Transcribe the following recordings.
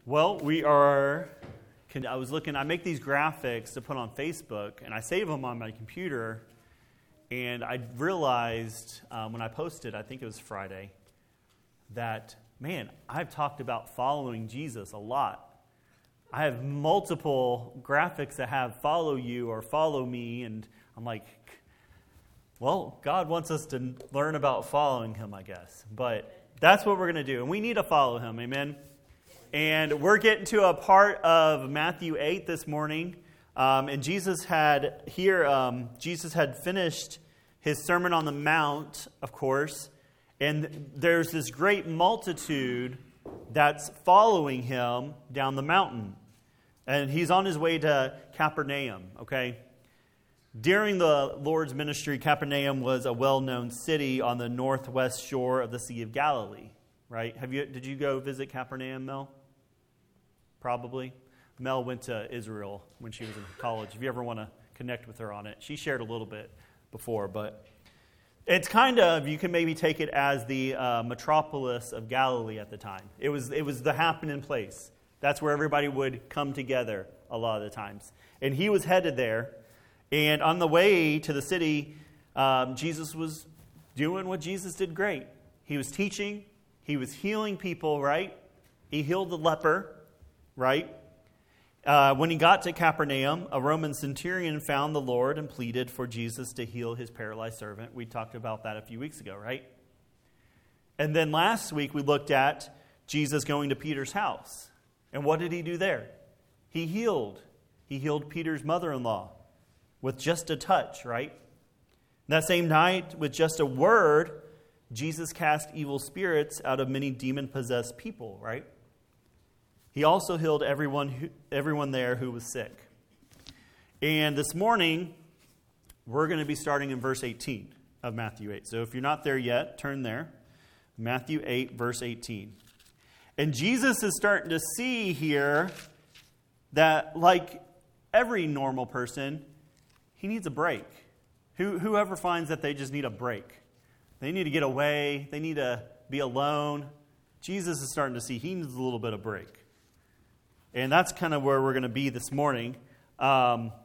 Well, I was looking, I make these graphics to put on Facebook, and I save them on my computer, and I realized when I posted, I think it was Friday, that, man, I've talked about following Jesus a lot. I have multiple graphics that have follow you or follow me, and I'm like, well, God wants us to learn about following him, I guess. But that's what we're going to do, and we need to follow him, amen? And we're getting to a part of Matthew 8 this morning. And Jesus had finished his Sermon on the Mount, of course. And there's this great multitude that's following him down the mountain. And he's on his way to Capernaum, okay? During the Lord's ministry, Capernaum was a well-known city on the northwest shore of the Sea of Galilee, right? Did you go visit Capernaum, Mel? Probably. Mel went to Israel when she was in college. If you ever want to connect with her on it, she shared a little bit before, but it's kind of, you can maybe take it as the metropolis of Galilee at the time. It was the happening place. That's where everybody would come together a lot of the times. And he was headed there, and on the way to the city, Jesus was doing what Jesus did great. He was teaching. He was healing people, right? He healed the leper. Right? When he got to Capernaum, a Roman centurion found the Lord and pleaded for Jesus to heal his paralyzed servant. We talked about that a few weeks ago, right? And then last week we looked at Jesus going to Peter's house. And what did he do there? He healed. He healed Peter's mother-in-law with just a touch, right? That same night, with just a word, Jesus cast evil spirits out of many demon-possessed people, right? He also healed everyone there who was sick. And this morning, we're going to be starting in verse 18 of Matthew 8. So if you're not there yet, turn there. Matthew 8, verse 18. And Jesus is starting to see here that, like every normal person, he needs a break. Whoever finds that they just need a break. They need to get away. They need to be alone. Jesus is starting to see he needs a little bit of break. And that's kind of where we're going to be this morning. Starting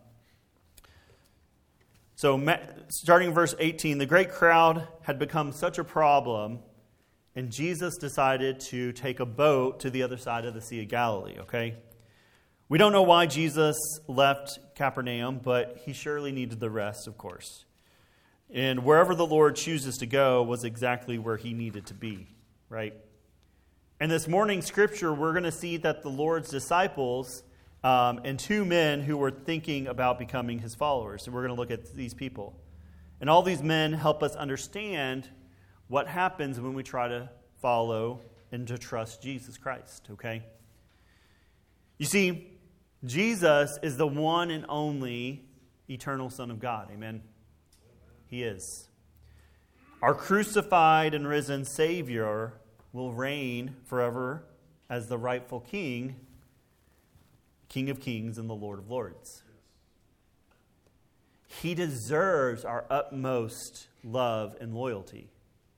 in verse 18, the great crowd had become such a problem, and Jesus decided to take a boat to the other side of the Sea of Galilee, okay? We don't know why Jesus left Capernaum, but he surely needed the rest, of course. And wherever the Lord chooses to go was exactly where he needed to be, right? In this morning's scripture, we're going to see that the Lord's disciples and two men who were thinking about becoming his followers. And we're going to look at these people. And all these men help us understand what happens when we try to follow and to trust Jesus Christ, okay? You see, Jesus is the one and only eternal Son of God, amen? He is. Our crucified and risen Savior will reign forever as the rightful King, King of Kings and the Lord of Lords. He deserves our utmost love and loyalty.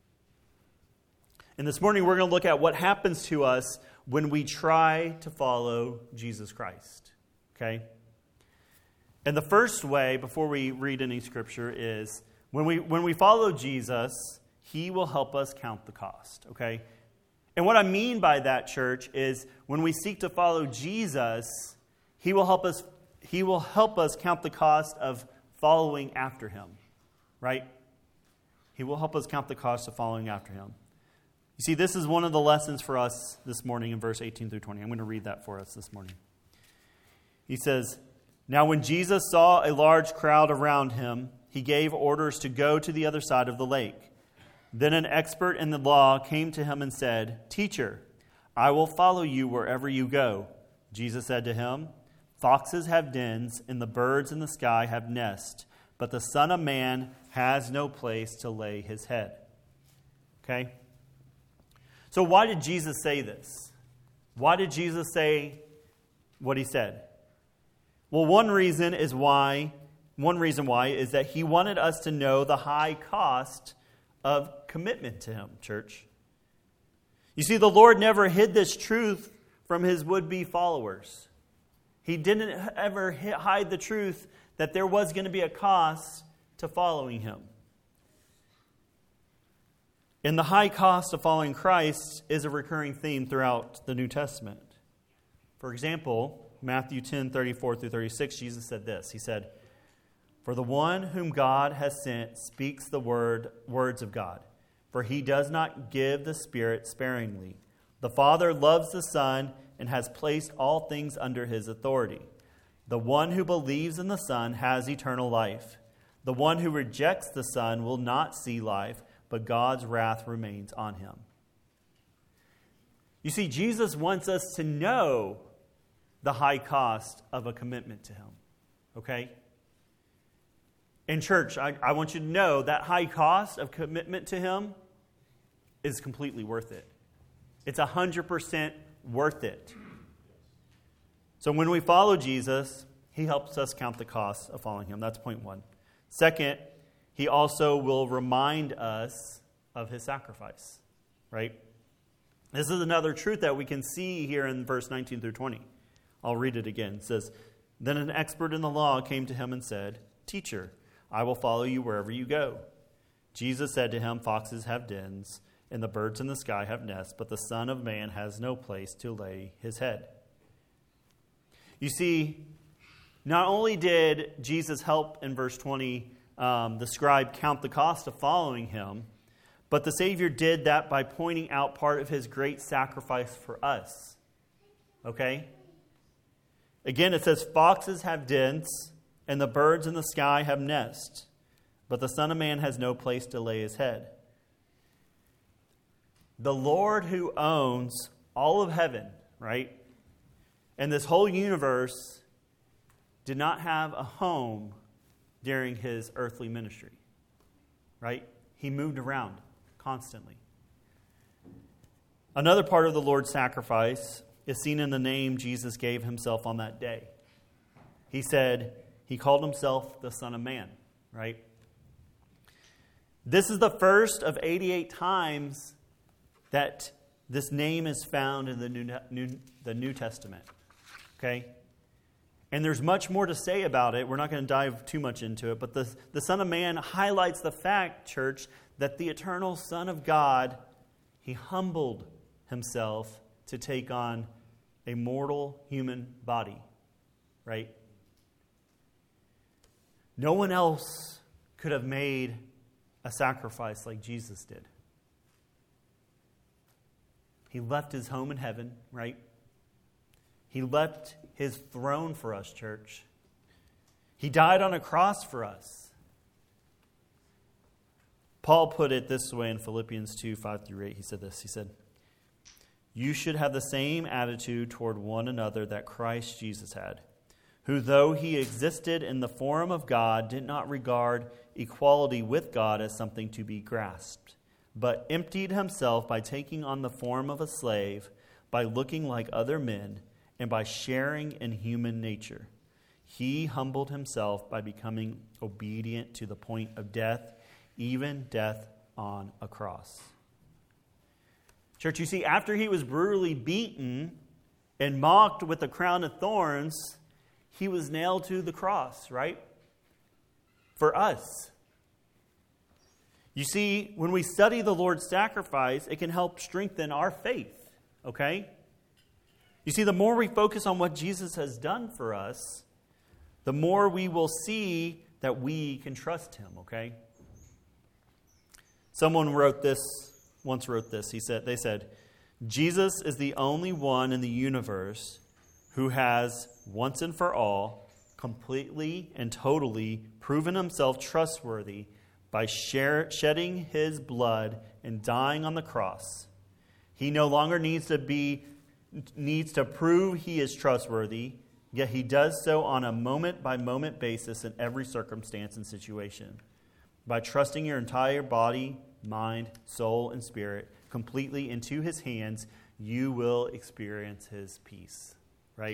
And this morning we're going to look at what happens to us when we try to follow Jesus Christ. Okay? And the first way, before we read any scripture, is when we follow Jesus, he will help us count the cost. Okay? And what I mean by that, church, is when we seek to follow Jesus, he will help us count the cost of following after him. Right? He will help us count the cost of following after him. You see, this is one of the lessons for us this morning in verse 18 through 20. I'm going to read that for us this morning. He says, "Now when Jesus saw a large crowd around him, he gave orders to go to the other side of the lake. Then an expert in the law came to him and said, 'Teacher, I will follow you wherever you go.' Jesus said to him, 'Foxes have dens, and the birds in the sky have nests, but the Son of Man has no place to lay his head.'" Okay? So why did Jesus say this? Why did Jesus say what he said? Well, one reason why is that he wanted us to know the high cost of commitment to him, church. You see, the Lord never hid this truth from his would-be followers. He didn't ever hide the truth that there was going to be a cost to following him. And the high cost of following Christ is a recurring theme throughout the New Testament. For example, Matthew 10:34-36, Jesus said this. He said, "For the one whom God has sent speaks the words of God, for he does not give the Spirit sparingly. The Father loves the Son and has placed all things under his authority. The one who believes in the Son has eternal life. The one who rejects the Son will not see life, but God's wrath remains on him." You see, Jesus wants us to know the high cost of a commitment to him. Okay? In church, I want you to know that high cost of commitment to him is completely worth it. It's 100% worth it. So when we follow Jesus, he helps us count the cost of following him. That's point one. Second, he also will remind us of his sacrifice, right? This is another truth that we can see here in verse 19 through 20. I'll read it again. It says, "Then an expert in the law came to him and said, 'Teacher, I will follow you wherever you go.' Jesus said to him, 'Foxes have dens, and the birds in the sky have nests, but the Son of Man has no place to lay his head.'" You see, not only did Jesus help in verse 20 the scribe count the cost of following him, but the Savior did that by pointing out part of his great sacrifice for us. Okay? Again, it says, "Foxes have dens, and the birds in the sky have nests, but the Son of Man has no place to lay his head." The Lord who owns all of heaven, right, and this whole universe did not have a home during his earthly ministry, right? He moved around constantly. Another part of the Lord's sacrifice is seen in the name Jesus gave himself on that day. He said, he called himself the Son of Man, right? This is the first of 88 times that this name is found in the New Testament, okay? And there's much more to say about it. We're not going to dive too much into it. But the Son of Man highlights the fact, church, that the eternal Son of God, he humbled himself to take on a mortal human body. Right? No one else could have made a sacrifice like Jesus did. He left his home in heaven, right? He left his throne for us, church. He died on a cross for us. Paul put it this way in Philippians 2, 5-8. He said this. He said, "You should have the same attitude toward one another that Christ Jesus had, who, though he existed in the form of God, did not regard equality with God as something to be grasped, but emptied himself by taking on the form of a slave, by looking like other men, and by sharing in human nature. He humbled himself by becoming obedient to the point of death, even death on a cross." Church, you see, after he was brutally beaten and mocked with a crown of thorns, he was nailed to the cross, right? For us. You see, when we study the Lord's sacrifice, it can help strengthen our faith, okay? You see, the more we focus on what Jesus has done for us, the more we will see that we can trust him, okay? Someone once wrote this. They said, "Jesus is the only one in the universe who has, once and for all, completely and totally proven himself trustworthy by shedding his blood and dying on the cross. He no longer needs to prove he is trustworthy, yet he does so on a moment-by-moment basis in every circumstance and situation. By trusting your entire body, mind, soul, and spirit completely into his hands, you will experience his peace." Right?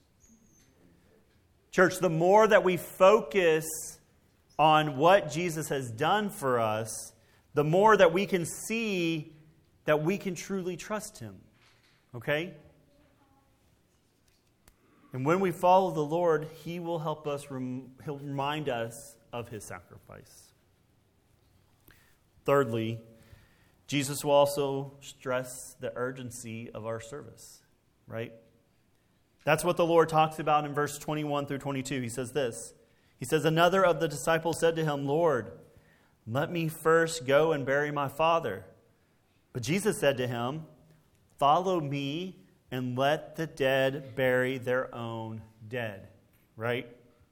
Church, the more that we focus on what Jesus has done for us, the more that we can see that we can truly trust him. Okay? And when we follow the Lord, He will help us, He'll remind us of His sacrifice. Thirdly, Jesus will also stress the urgency of our service, right? That's what the Lord talks about in verse 21 through 22. He says this. He says, another of the disciples said to him, Lord, let me first go and bury my father. But Jesus said to him, follow me and let the dead bury their own dead. Right?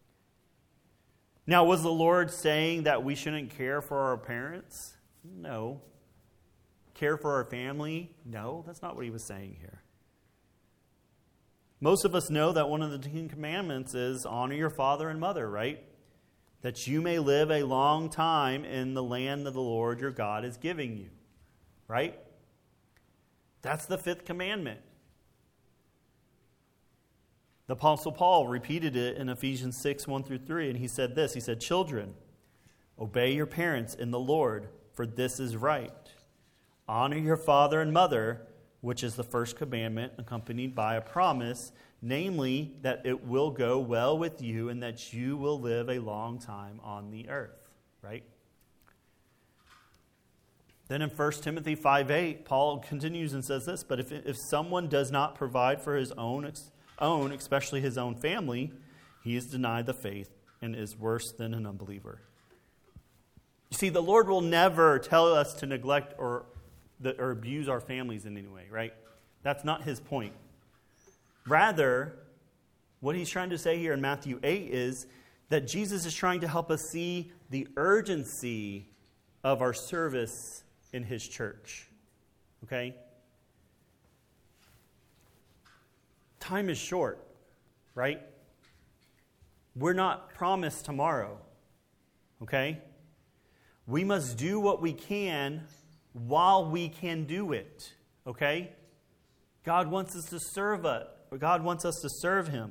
Now, was the Lord saying that we shouldn't care for our parents? No. Care for our family? No, that's not what He was saying here. Most of us know that one of the 10 commandments is honor your father and mother, right? That you may live a long time in the land that the Lord your God is giving you, right? That's the 5th commandment. The Apostle Paul repeated it in Ephesians 6, 1 through 3, and he said this. He said, children, obey your parents in the Lord, for this is right. Honor your father and mother, which is the first commandment, accompanied by a promise, namely that it will go well with you and that you will live a long time on the earth, right? Then in 1 Timothy 5:8, Paul continues and says this, but if someone does not provide for his own, especially his own family, he is denied the faith and is worse than an unbeliever. You see, the Lord will never tell us to neglect or abuse our families in any way, right? That's not His point. Rather, what He's trying to say here in Matthew 8 is that Jesus is trying to help us see the urgency of our service in His church. Okay? Time is short, right? We're not promised tomorrow. Okay? We must do what we can while we can do it. Okay? God wants us to serve it. God wants us to serve Him.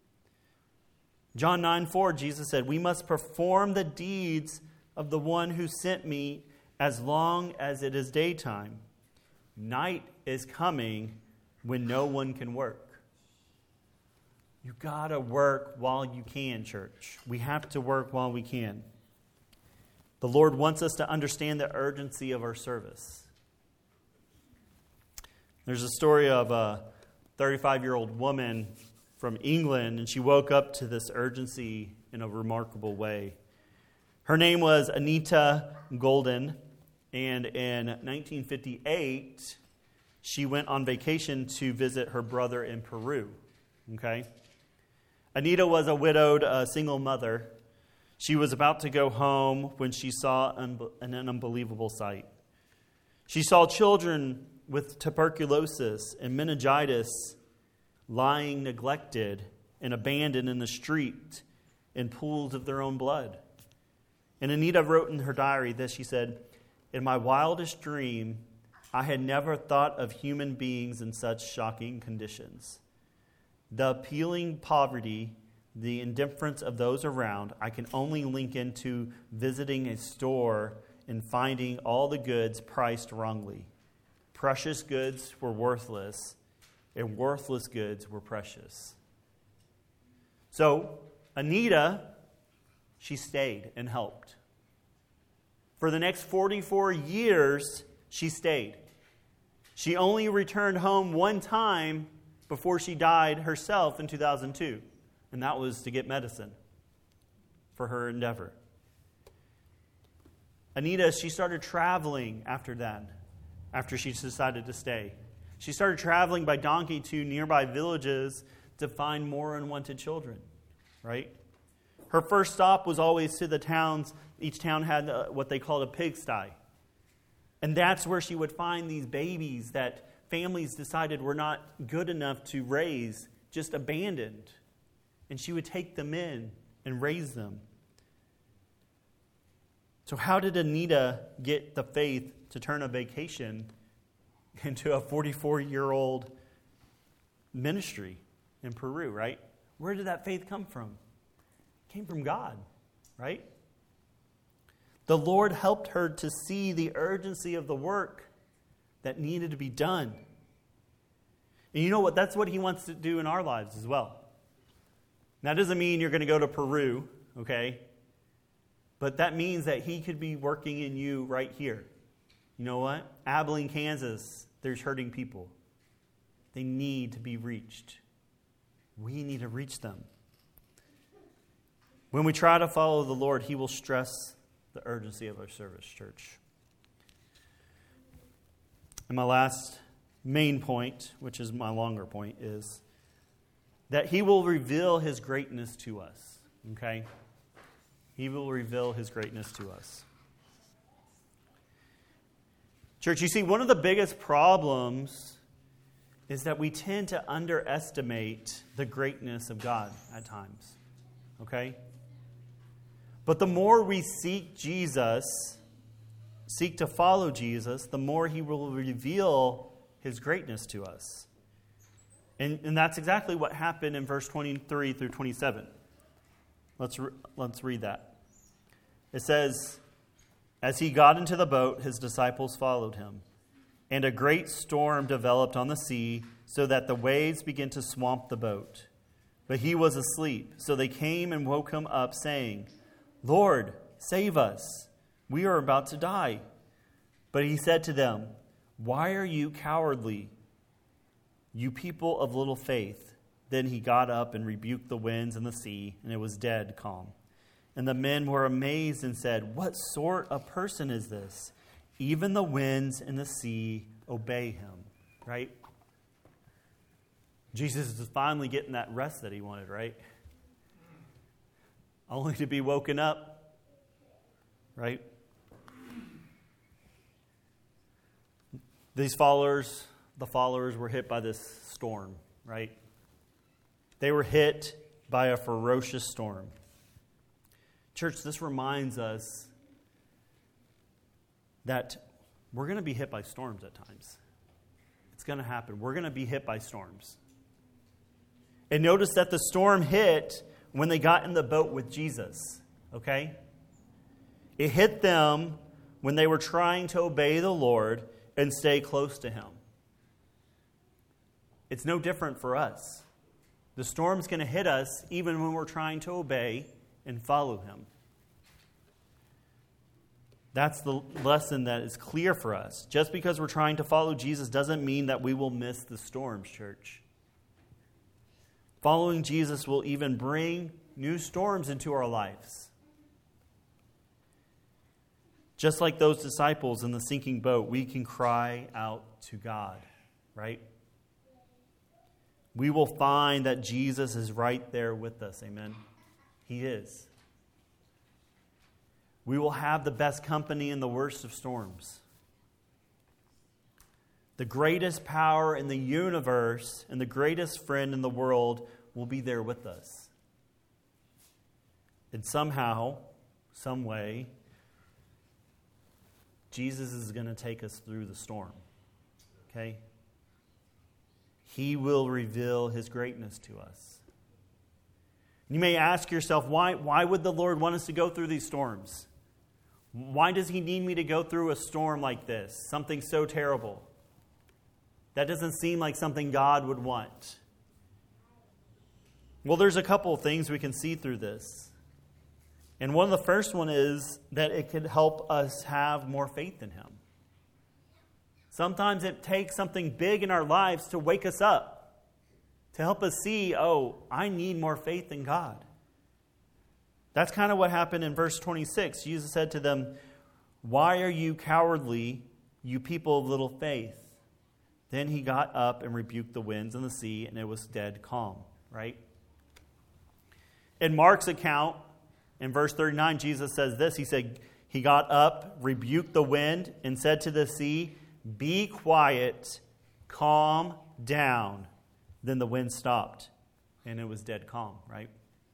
John 9:4, Jesus said, we must perform the deeds of the one who sent me as long as it is daytime. Night is coming when no one can work. You gotta work while you can, church. We have to work while we can. The Lord wants us to understand the urgency of our service. There's a story of a 35-year-old woman from England, and she woke up to this urgency in a remarkable way. Her name was Anita Golden, and in 1958, she went on vacation to visit her brother in Peru. Okay? Anita was a widowed single mother. She was about to go home when she saw an unbelievable sight. She saw children with tuberculosis and meningitis lying neglected and abandoned in the street in pools of their own blood. And Anita wrote in her diary this. She said, in my wildest dream, I had never thought of human beings in such shocking conditions. The appalling poverty, the indifference of those around, I can only link into visiting a store and finding all the goods priced wrongly. Precious goods were worthless, and worthless goods were precious. So, Anita, she stayed and helped. For the next 44 years, she stayed. She only returned home one time before she died herself in 2002. And that was to get medicine for her endeavor. Anita, she started traveling after that, after she decided to stay. She started traveling by donkey to nearby villages to find more unwanted children, right? Her first stop was always to the towns. Each town had what they called a pigsty. And that's where she would find these babies that families decided were not good enough to raise, just abandoned. And she would take them in and raise them. So how did Anita get the faith to turn a vacation into a 44-year-old ministry in Peru, right? Where did that faith come from? It came from God, right? The Lord helped her to see the urgency of the work that needed to be done. And you know what? That's what He wants to do in our lives as well. That doesn't mean you're going to go to Peru, okay? But that means that he could be working in you right here. You know what? Abilene, Kansas, there's hurting people. They need to be reached. We need to reach them. When we try to follow the Lord, he will stress the urgency of our service, church. And my last main point, which is my longer point, is that he will reveal his greatness to us. Okay? He will reveal his greatness to us. Church, you see, one of the biggest problems is that we tend to underestimate the greatness of God at times. Okay? But the more we seek Jesus, seek to follow Jesus, the more he will reveal his greatness to us. And that's exactly what happened in verse 23 through 27. Let's read that. It says, "As he got into the boat, his disciples followed him. And a great storm developed on the sea, so that the waves began to swamp the boat. But he was asleep. So they came and woke him up, saying, 'Lord, save us. We are about to die.' But he said to them, 'Why are you cowardly, you people of little faith?' Then he got up and rebuked the winds and the sea, and it was dead calm. And the men were amazed and said, 'What sort of person is this? Even the winds and the sea obey him.'" Right? Jesus is finally getting that rest that he wanted, right? Only to be woken up, right? The followers were hit by this storm, right? They were hit by a ferocious storm. Church, this reminds us that we're going to be hit by storms at times. It's going to happen. We're going to be hit by storms. And notice that the storm hit when they got in the boat with Jesus, okay? It hit them when they were trying to obey the Lord and stay close to him. It's no different for us. The storm's going to hit us even when we're trying to obey and follow him. That's the lesson that is clear for us. Just because we're trying to follow Jesus doesn't mean that we will miss the storms, church. Following Jesus will even bring new storms into our lives. Just like those disciples in the sinking boat, we can cry out to God, right? We will find that Jesus is right there with us, amen? He is. We will have the best company in the worst of storms. The greatest power in the universe and the greatest friend in the world will be there with us. And somehow, some way, Jesus is going to take us through the storm. Okay? He will reveal his greatness to us. You may ask yourself, why would the Lord want us to go through these storms? Why does he need me to go through a storm like this? Something so terrible. That doesn't seem like something God would want. Well, there's a couple of things we can see through this. And one of the first one is that it could help us have more faith in him. Sometimes it takes something big in our lives to wake us up, to help us see, I need more faith in God. That's kind of what happened in verse 26. Jesus said to them, "Why are you cowardly, you people of little faith?" Then he got up and rebuked the winds and the sea, and it was dead calm, right? In Mark's account, in verse 39, Jesus says this. He said, he got up, rebuked the wind, and said to the sea, "Be quiet, calm down." Then the wind stopped, and it was dead calm, right?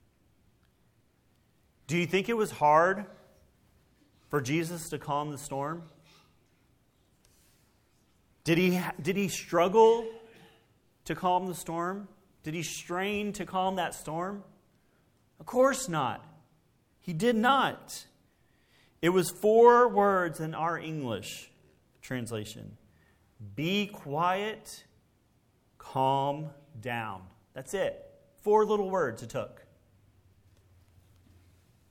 Do you think it was hard for Jesus to calm the storm? Did he struggle to calm the storm? Did he strain to calm that storm? Of course not. He did not. It was 4 words in our English translation. Be quiet, calm down. That's it. 4 little words it took.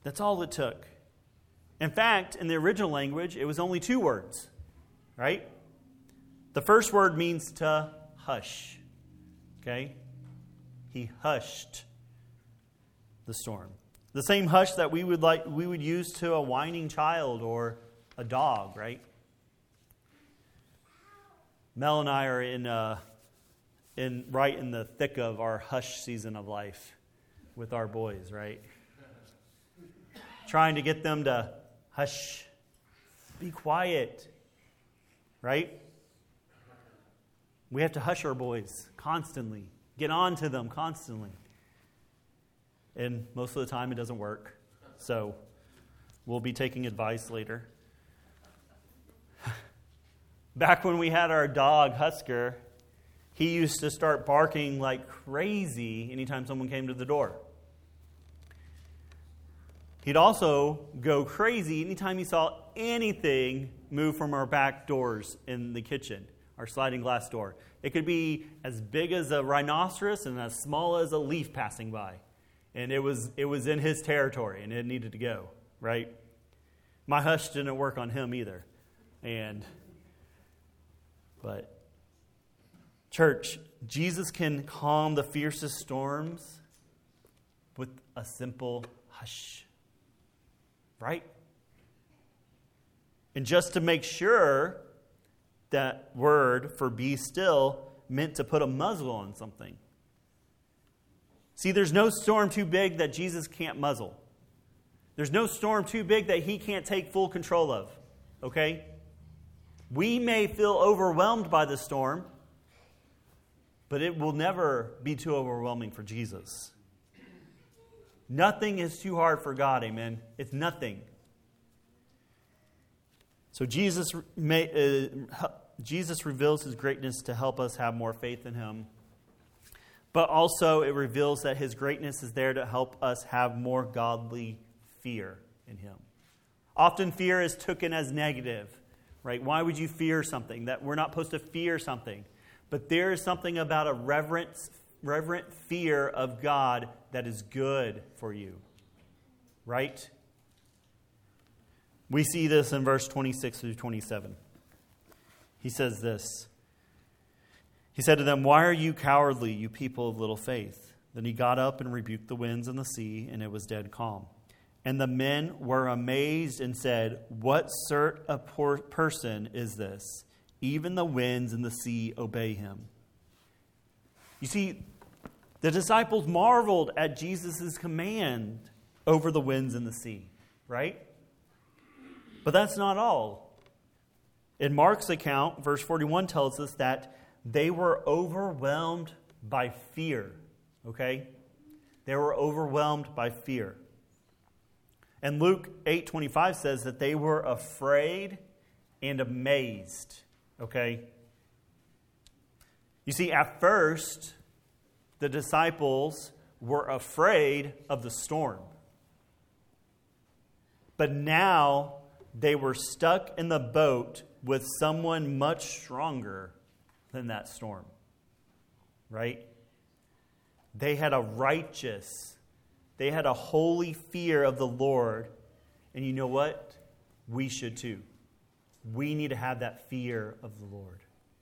That's all it took. In fact, in the original language, it was only 2 words, right? The first word means to hush, okay? He hushed the storm. The same hush that we would use to a whining child or a dog, right? Mel and I are right in the thick of our hush season of life with our boys, right? Trying to get them to hush, be quiet, right? We have to hush our boys constantly, get on to them constantly. And most of the time it doesn't work. So we'll be taking advice later. Back when we had our dog, Husker, he used to start barking like crazy anytime someone came to the door. He'd also go crazy anytime he saw anything move from our back doors in the kitchen, our sliding glass door. It could be as big as a rhinoceros and as small as a leaf passing by. And it was in his territory, and it needed to go, right? My hush didn't work on him either. But, church, Jesus can calm the fiercest storms with a simple hush, right? And just to make sure, that word for be still meant to put a muzzle on something. See, there's no storm too big that Jesus can't muzzle. There's no storm too big that he can't take full control of. Okay? We may feel overwhelmed by the storm, but it will never be too overwhelming for Jesus. Nothing is too hard for God, amen? It's nothing. So Jesus reveals his greatness to help us have more faith in him. But also it reveals that his greatness is there to help us have more godly fear in him. Often fear is taken as negative, right? Why would you fear something? That we're not supposed to fear something. But there is something about a reverent fear of God that is good for you, right? We see this in verse 26 through 27. He says this. He said to them, "Why are you cowardly, you people of little faith?" Then he got up and rebuked the winds and the sea, and it was dead calm. And the men were amazed and said, "What sort of person is this? Even the winds and the sea obey him." You see, the disciples marveled at Jesus' command over the winds and the sea, right? But that's not all. In Mark's account, verse 41 tells us that they were overwhelmed by fear, okay? They were overwhelmed by fear. And Luke 8:25 says that they were afraid and amazed, okay? You see, at first, the disciples were afraid of the storm. But now they were stuck in the boat with someone much stronger than that storm, right? They had a holy fear of the Lord. And you know what? We should too. We need to have that fear of the Lord.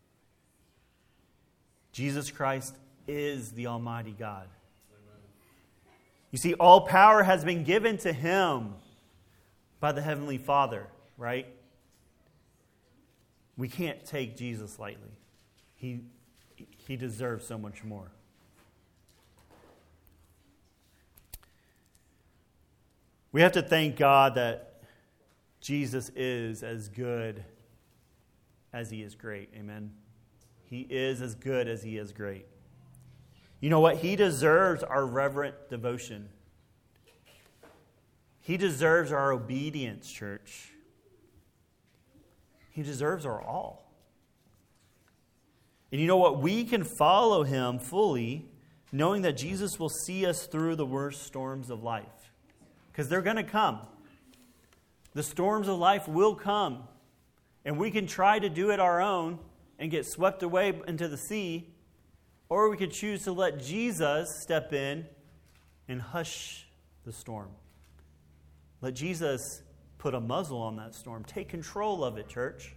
Jesus Christ is the Almighty God. You see, all power has been given to him by the Heavenly Father, right? We can't take Jesus lightly. He deserves so much more. We have to thank God that Jesus is as good as he is great. Amen. He is as good as he is great. You know what? He deserves our reverent devotion. He deserves our obedience, church. He deserves our all. And you know what? We can follow him fully, knowing that Jesus will see us through the worst storms of life. Because they're going to come. The storms of life will come. And we can try to do it our own and get swept away into the sea. Or we could choose to let Jesus step in and hush the storm. Let Jesus put a muzzle on that storm. Take control of it, church.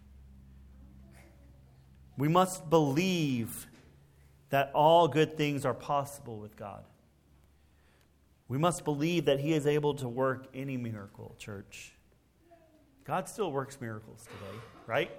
We must believe that all good things are possible with God. We must believe that He is able to work any miracle, church. God still works miracles today, right?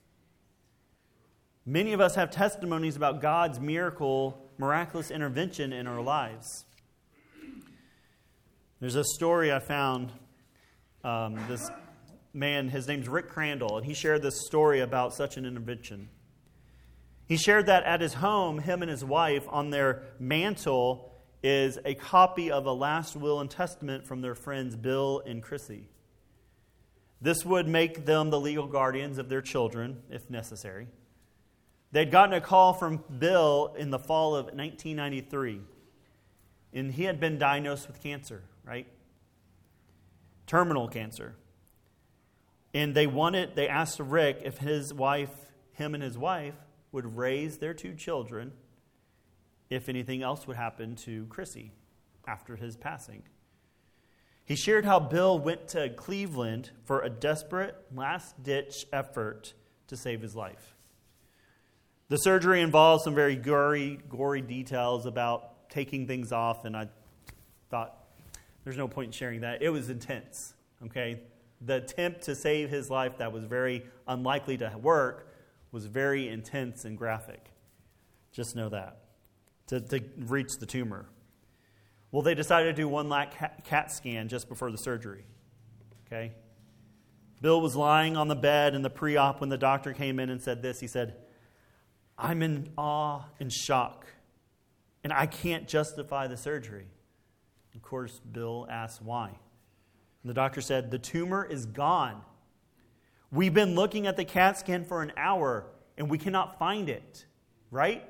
Many of us have testimonies about God's miraculous intervention in our lives. There's a story I found. This man, his name's Rick Crandall, and he shared this story about such an intervention. He shared that at his home, him and his wife, on their mantle is a copy of a last will and testament from their friends Bill and Chrissy. This would make them the legal guardians of their children, if necessary. They'd gotten a call from Bill in the fall of 1993, and he had been diagnosed with cancer, right? Terminal cancer. And they asked Rick if him and his wife, would raise their two children if anything else would happen to Chrissy after his passing. He shared how Bill went to Cleveland for a desperate, last-ditch effort to save his life. The surgery involved some very gory details about taking things off, and I thought, there's no point in sharing that. It was intense, okay? The attempt to save his life that was very unlikely to work was very intense and graphic. Just know that. To reach the tumor. Well, they decided to do one last CAT scan just before the surgery. Okay? Bill was lying on the bed in the pre-op when the doctor came in and said this. He said, "I'm in awe and shock, and I can't justify the surgery." Of course, Bill asked why. And the doctor said, "The tumor is gone. We've been looking at the CAT scan for an hour, and we cannot find it." Right?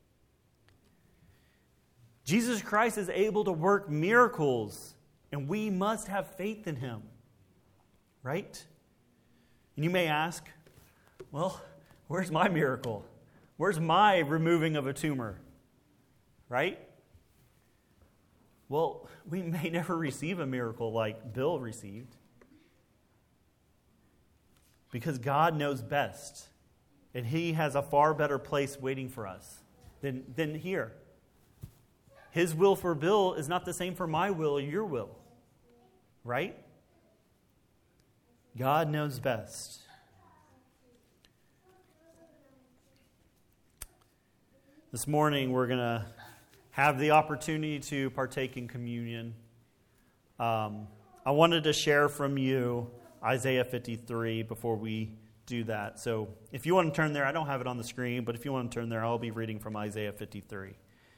Jesus Christ is able to work miracles, and we must have faith in Him. Right? And you may ask, well, where's my miracle? Where's my removing of a tumor? Right? Well, we may never receive a miracle like Bill received. Because God knows best. And He has a far better place waiting for us than here. His will for Bill is not the same for my will or your will. Right? God knows best. This morning we're going to have the opportunity to partake in communion. I wanted to share from you Isaiah 53 before we do that. So if you want to turn there, I don't have it on the screen, but if you want to turn there, I'll be reading from Isaiah 53.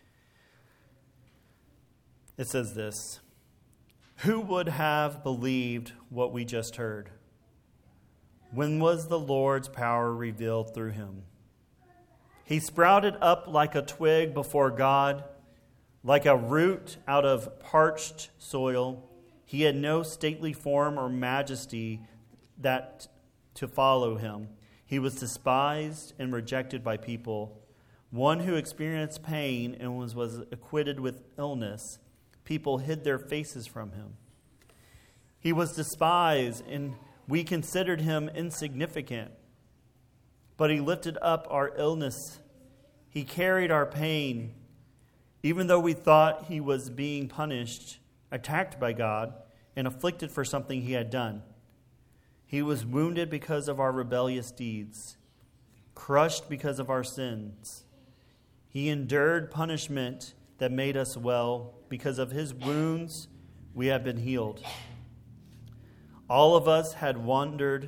It says this: "Who would have believed what we just heard? When was the Lord's power revealed through him? He sprouted up like a twig before God, like a root out of parched soil. He had no stately form or majesty that to follow him. He was despised and rejected by people, one who experienced pain and was acquitted with illness. People hid their faces from him. He was despised, and we considered him insignificant. But he lifted up our illness. He carried our pain. Even though we thought he was being punished, attacked by God, and afflicted for something he had done, he was wounded because of our rebellious deeds, crushed because of our sins. He endured punishment that made us well. Because of his wounds, we have been healed. All of us had wandered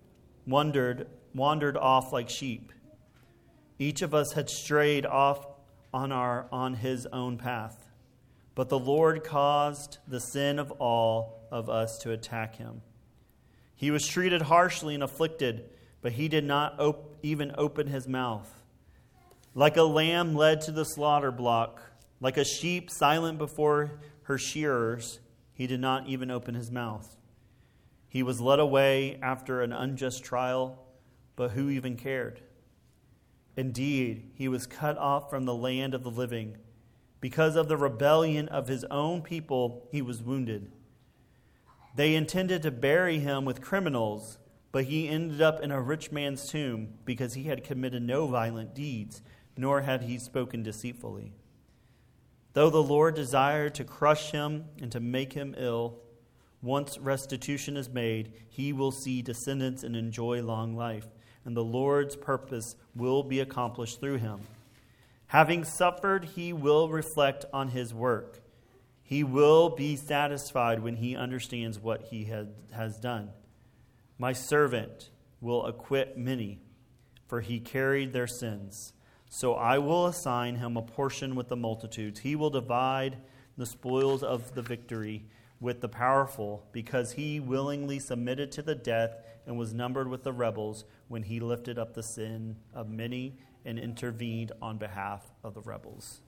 off like sheep. Each of us had strayed off on his own path. But the Lord caused the sin of all of us to attack him. He was treated harshly and afflicted, but he did not even open his mouth. Like a lamb led to the slaughter block, like a sheep silent before her shearers, he did not even open his mouth. He was led away after an unjust trial, but who even cared? Indeed, he was cut off from the land of the living. Because of the rebellion of his own people, he was wounded. They intended to bury him with criminals, but he ended up in a rich man's tomb because he had committed no violent deeds, nor had he spoken deceitfully. Though the Lord desired to crush him and to make him ill, once restitution is made, he will see descendants and enjoy long life, and the Lord's purpose will be accomplished through him. Having suffered, he will reflect on his work. He will be satisfied when he understands what he has done. My servant will acquit many, for he carried their sins. So I will assign him a portion with the multitudes. He will divide the spoils of the victory with the powerful, because he willingly submitted to the death and was numbered with the rebels when he lifted up the sin of many and intervened on behalf of the rebels.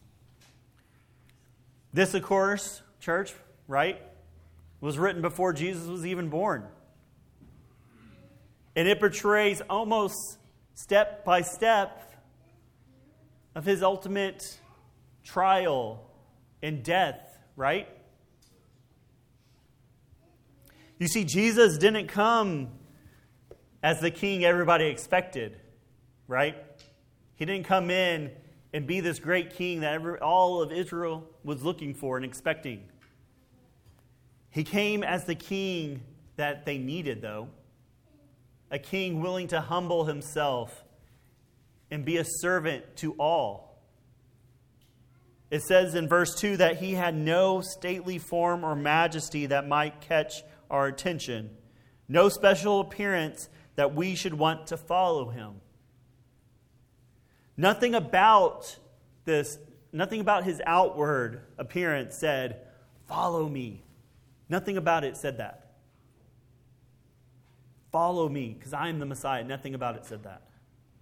This, of course, church, right, was written before Jesus was even born. And it portrays almost step by step of his ultimate trial and death, right? You see, Jesus didn't come as the king everybody expected, right? He didn't come in and be this great king that all of Israel was looking for and expecting. He came as the king that they needed, though. A king willing to humble himself and be a servant to all. It says in verse 2 that he had no stately form or majesty that might catch our attention, no special appearance that we should want to follow him. Nothing about his outward appearance said, "Follow me." Nothing about it said that. Follow me, because I am the Messiah. Nothing about it said that.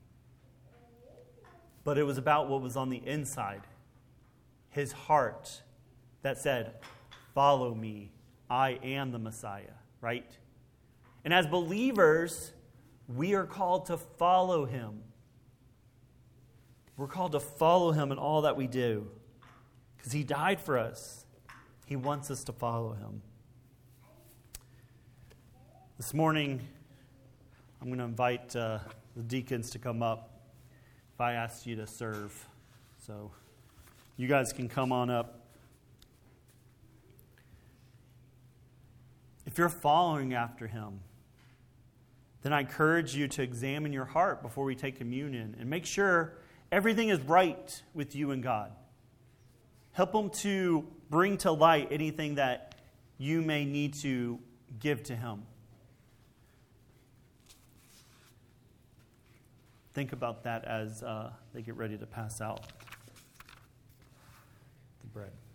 But it was about what was on the inside, his heart, that said, "Follow me. I am the Messiah," right? And as believers, we are called to follow him. We're called to follow him in all that we do, because he died for us. He wants us to follow him. This morning, I'm going to invite the deacons to come up if I asked you to serve. So you guys can come on up. If you're following after him, then I encourage you to examine your heart before we take communion and make sure everything is right with you and God. Help him to bring to light anything that you may need to give to him. Think about that as they get ready to pass out the bread.